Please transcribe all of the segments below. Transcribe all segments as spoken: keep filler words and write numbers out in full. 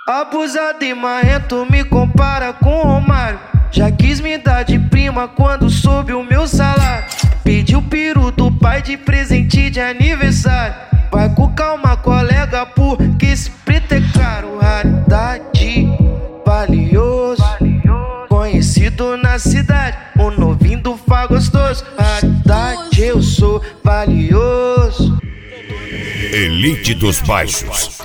Abusado e marrento me compara com Romário. Já quis me dar de prima quando soube o meu salário. Pediu peru do pai de presente de aniversário. Vai com calma, colega, porque esse preto é caro. Raridade, valioso, conhecido na cidade, o novinho do Fá gostoso. Raridade, eu sou valioso. Elite dos Baixos.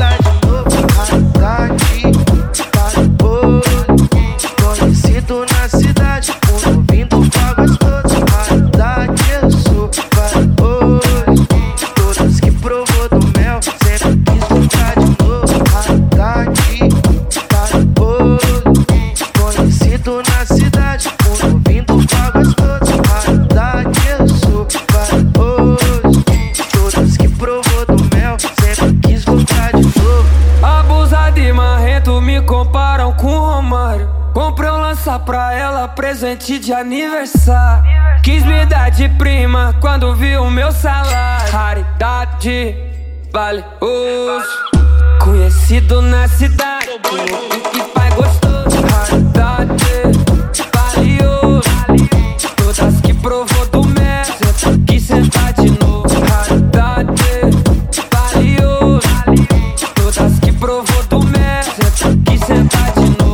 Conhecido na cidade, o novinho do Fá gostoso. Raridade, eu sou valioso. Todas que provou do mel, sempre quis voltar de novo. Raridade, valioso. Conhecido na cidade, o novinho do Fá gostoso. Raridade, eu sou valioso. Todas que provou do mel, sempre quis voltar de novo. Abusado e marrento me comparam com Romário. Comprei um lança pra ela, presente de aniversário. Quis me dar de prima quando viu o meu salário. Raridade, valioso, conhecido na cidade, e pai gostoso. Raridade, valioso. Todas que provou do mel, sempre quis sentar de novo. Raridade, valioso. Todas que provou do mel, sempre quis sentar de novo.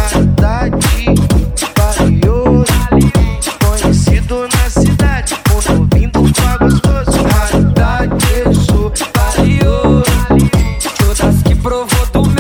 Conhecido na cidade, o novinho do Fá gostoso. Raridade, eu sou valioso. Todas que provou do